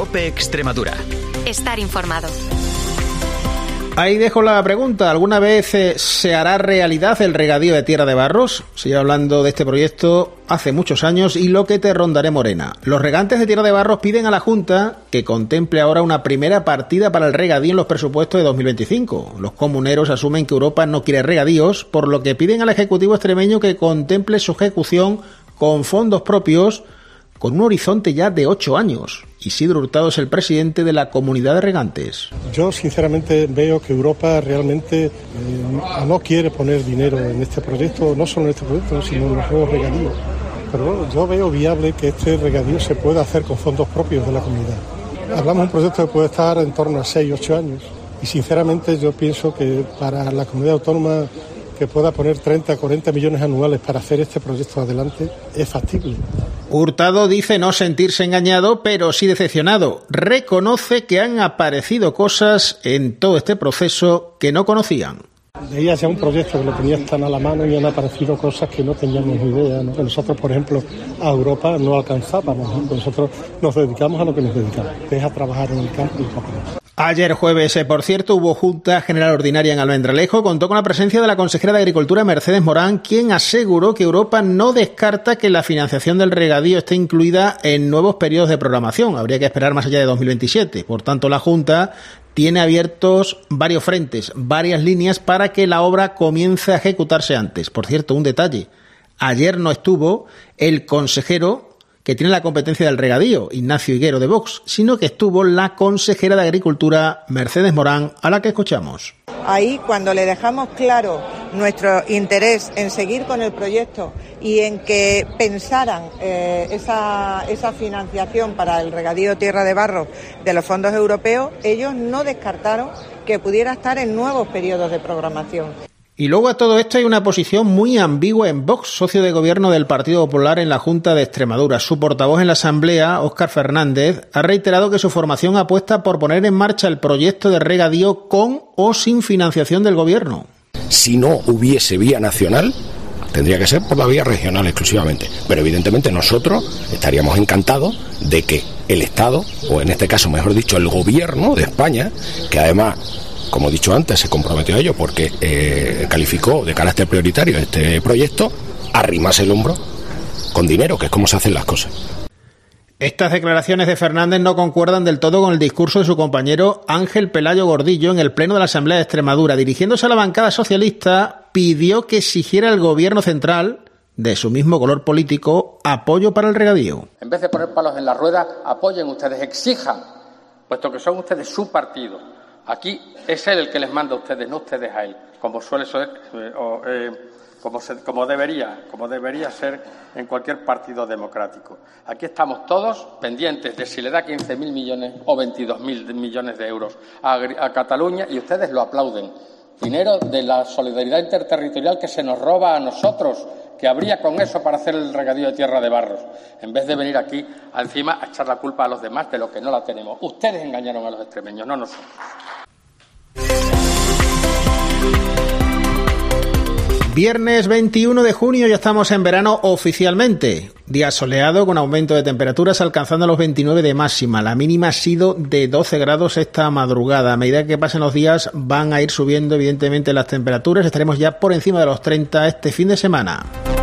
COPE Extremadura. Estar informado. Ahí dejo la pregunta. ¿Alguna vez se hará realidad el regadío de Tierra de Barros? Sigo hablando de este proyecto hace muchos años y lo que te rondaré morena. Los regantes de Tierra de Barros piden a la Junta que contemple ahora una primera partida para el regadío en los presupuestos de 2025. Los comuneros asumen que Europa no quiere regadíos, por lo que piden al Ejecutivo extremeño que contemple su ejecución con fondos propios con un horizonte ya de 8 años. Isidro Hurtado es el presidente de la Comunidad de Regantes. Yo sinceramente veo que Europa realmente no quiere poner dinero en este proyecto, no solo en este proyecto, sino en los nuevos regadíos. Pero bueno, yo veo viable que este regadío se pueda hacer con fondos propios de la comunidad. Hablamos de un proyecto que puede estar en torno a 6-8 años. Y sinceramente yo pienso que para la comunidad autónoma que pueda poner 30-40 millones anuales para hacer este proyecto adelante es factible. Hurtado dice no sentirse engañado, pero sí decepcionado. Reconoce que han aparecido cosas en todo este proceso que no conocían. Veías ya un proyecto que lo tenías tan a la mano y han aparecido cosas que no teníamos ni idea, ¿no? Nosotros, por ejemplo, a Europa no alcanzábamos, ¿no? Nosotros nos dedicamos a lo que nos dedicamos, que es a trabajar en el campo y poco más. Ayer jueves, por cierto, hubo Junta General Ordinaria en Almendralejo. Contó con la presencia de la consejera de Agricultura, Mercedes Morán, quien aseguró que Europa no descarta que la financiación del regadío esté incluida en nuevos periodos de programación. Habría que esperar más allá de 2027. Por tanto, la Junta tiene abiertos varios frentes, varias líneas para que la obra comience a ejecutarse antes. Por cierto, un detalle. Ayer no estuvo el consejero que tiene la competencia del regadío, Ignacio Higuero de Vox, sino que estuvo la consejera de Agricultura, Mercedes Morán, a la que escuchamos. Ahí, cuando le dejamos claro nuestro interés en seguir con el proyecto y en que pensaran esa financiación para el regadío Tierra de Barros de los fondos europeos, ellos no descartaron que pudiera estar en nuevos periodos de programación. Y luego a todo esto hay una posición muy ambigua en Vox, socio de gobierno del Partido Popular en la Junta de Extremadura. Su portavoz en la Asamblea, Óscar Fernández, ha reiterado que su formación apuesta por poner en marcha el proyecto de regadío con o sin financiación del gobierno. Si no hubiese vía nacional, tendría que ser por la vía regional exclusivamente. Pero evidentemente nosotros estaríamos encantados de que el Estado, o en este caso, mejor dicho, el gobierno de España, que además, como he dicho antes, se comprometió a ello porque calificó de carácter prioritario este proyecto, arrimase el hombro con dinero, que es como se hacen las cosas. Estas declaraciones de Fernández no concuerdan del todo con el discurso de su compañero Ángel Pelayo Gordillo en el Pleno de la Asamblea de Extremadura. Dirigiéndose a la bancada socialista, pidió que exigiera al gobierno central, de su mismo color político, apoyo para el regadío. En vez de poner palos en la rueda, apoyen ustedes, exijan, puesto que son ustedes su partido. Aquí es él el que les manda a ustedes, no ustedes a él, como suele ser, como debería ser en cualquier partido democrático. Aquí estamos todos pendientes de si le da 15.000 millones o 22.000 millones de euros a Cataluña y ustedes lo aplauden. Dinero de la solidaridad interterritorial que se nos roba a nosotros, que habría con eso para hacer el regadío de Tierra de Barros, en vez de venir aquí encima a echar la culpa a los demás de lo que no la tenemos. Ustedes engañaron a los extremeños, no nosotros. Viernes 21 de junio, ya estamos en verano oficialmente. Día soleado con aumento de temperaturas alcanzando los 29 de máxima. La mínima ha sido de 12 grados esta madrugada. A medida que pasen los días van a ir subiendo evidentemente las temperaturas. Estaremos ya por encima de los 30 este fin de semana.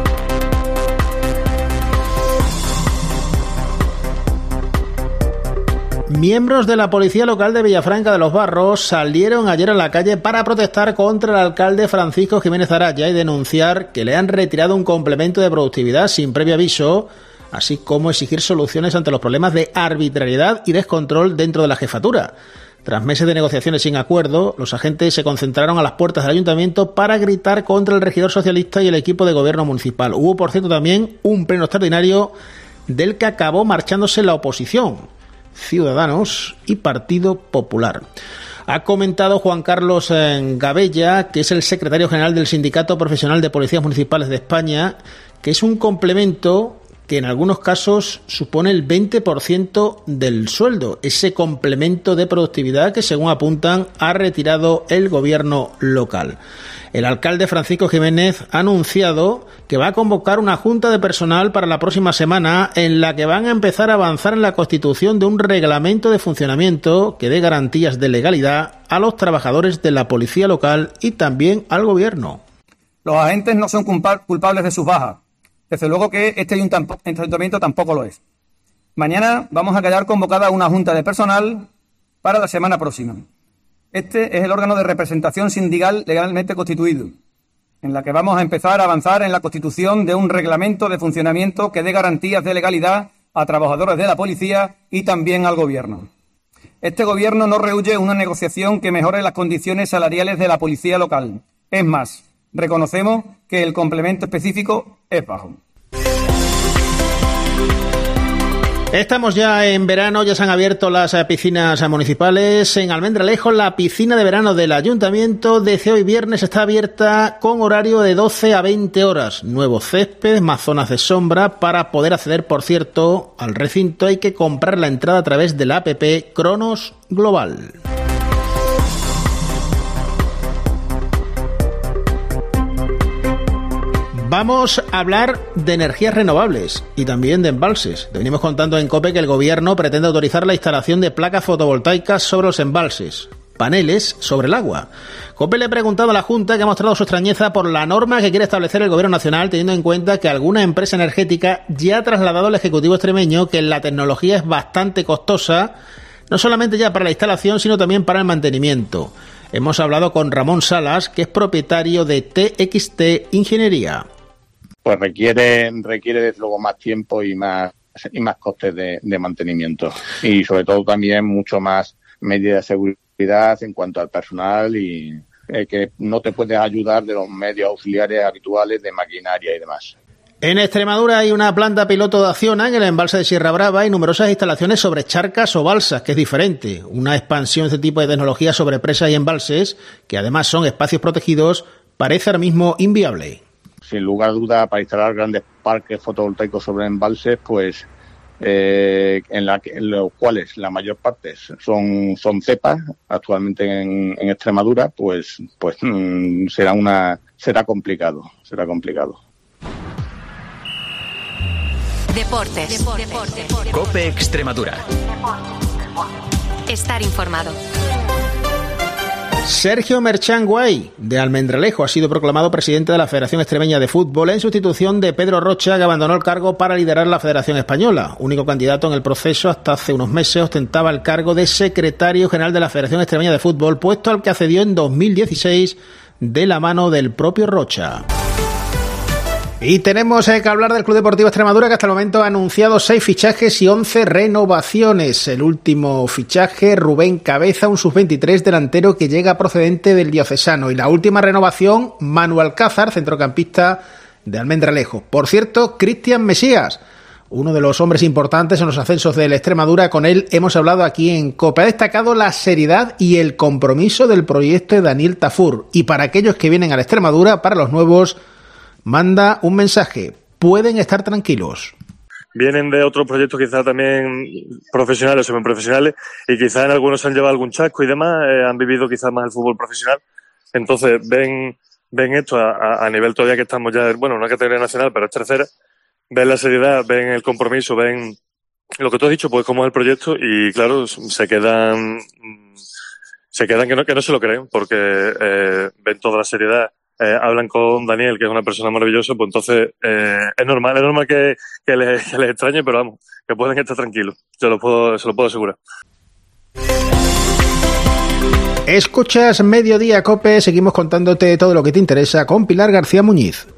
Miembros de la Policía Local de Villafranca de los Barros salieron ayer a la calle para protestar contra el alcalde Francisco Jiménez Araya y denunciar que le han retirado un complemento de productividad sin previo aviso, así como exigir soluciones ante los problemas de arbitrariedad y descontrol dentro de la jefatura. Tras meses de negociaciones sin acuerdo, los agentes se concentraron a las puertas del ayuntamiento para gritar contra el regidor socialista y el equipo de gobierno municipal. Hubo, por cierto, también un pleno extraordinario del que acabó marchándose la oposición, Ciudadanos y Partido Popular. Ha comentado Juan Carlos Gabella, que es el secretario general del Sindicato Profesional de Policías Municipales de España, que es un complemento que en algunos casos supone el 20% del sueldo, ese complemento de productividad que, según apuntan, ha retirado el gobierno local. El alcalde Francisco Jiménez ha anunciado que va a convocar una junta de personal para la próxima semana en la que van a empezar a avanzar en la constitución de un reglamento de funcionamiento que dé garantías de legalidad a los trabajadores de la policía local y también al gobierno. Los agentes no son culpables de sus bajas. Desde luego que este ayuntamiento tampoco lo es. Mañana vamos a quedar convocada una junta de personal para la semana próxima. Este es el órgano de representación sindical legalmente constituido, en la que vamos a empezar a avanzar en la constitución de un reglamento de funcionamiento que dé garantías de legalidad a trabajadores de la policía y también al gobierno. Este gobierno no rehúye una negociación que mejore las condiciones salariales de la policía local. Es más, reconocemos que el complemento específico es bajo. Estamos ya en verano, ya se han abierto las piscinas municipales. En Almendralejo, la piscina de verano del ayuntamiento desde hoy viernes está abierta con horario de 12 a 20 horas. Nuevo césped, más zonas de sombra. Para poder acceder, por cierto, al recinto hay que comprar la entrada a través de la app Cronos Global. Vamos a hablar de energías renovables y también de embalses. Te venimos contando en COPE que el gobierno pretende autorizar la instalación de placas fotovoltaicas sobre los embalses, paneles sobre el agua. COPE le ha preguntado a la Junta, que ha mostrado su extrañeza por la norma que quiere establecer el Gobierno Nacional, teniendo en cuenta que alguna empresa energética ya ha trasladado al Ejecutivo extremeño que la tecnología es bastante costosa, no solamente ya para la instalación, sino también para el mantenimiento. Hemos hablado con Ramón Salas, que es propietario de TXT Ingeniería. Pues requiere desde luego más tiempo y más costes de mantenimiento, y sobre todo también mucho más medidas de seguridad en cuanto al personal y que no te puedes ayudar de los medios auxiliares habituales de maquinaria y demás. En Extremadura hay una planta piloto de Acciona en el embalse de Sierra Brava y numerosas instalaciones sobre charcas o balsas, que es diferente. Una expansión de este tipo de tecnología sobre presas y embalses, que además son espacios protegidos, parece ahora mismo inviable. Sin lugar a duda, para instalar grandes parques fotovoltaicos sobre embalses, pues en los cuales la mayor parte son cepas actualmente en Extremadura, pues será complicado. Deportes. COPE Extremadura. Estar informado. Sergio Merchan Guay, de Almendralejo, ha sido proclamado presidente de la Federación Extremeña de Fútbol en sustitución de Pedro Rocha, que abandonó el cargo para liderar la Federación Española. Único candidato en el proceso, hasta hace unos meses ostentaba el cargo de secretario general de la Federación Extremeña de Fútbol, puesto al que accedió en 2016 de la mano del propio Rocha. Y tenemos que hablar del Club Deportivo Extremadura, que hasta el momento ha anunciado 6 fichajes y 11 renovaciones. El último fichaje, Rubén Cabeza, un sub-23 delantero que llega procedente del Diocesano. Y la última renovación, Manu Alcázar, centrocampista de Almendralejo. Por cierto, Cristian Mesías, uno de los hombres importantes en los ascensos del Extremadura. Con él hemos hablado aquí en COPE. Ha destacado la seriedad y el compromiso del proyecto de Daniel Tafur. Y para aquellos que vienen a la Extremadura, para los nuevos, manda un mensaje: pueden estar tranquilos. Vienen de otros proyectos quizás también profesionales o semiprofesionales, y quizás en algunos se han llevado algún chasco y demás, han vivido quizás más el fútbol profesional. Entonces ven esto a nivel todavía que estamos ya, bueno, una categoría nacional, pero es tercera. Ven la seriedad, ven el compromiso, ven lo que tú has dicho, pues cómo es el proyecto, y claro, se quedan que no se lo creen, porque ven toda la seriedad. Hablan con Daniel, que es una persona maravillosa, pues entonces es normal que les extrañe, pero vamos, que pueden estar tranquilos, se lo puedo asegurar. Escuchas Mediodía COPE, seguimos contándote todo lo que te interesa con Pilar García Muñiz.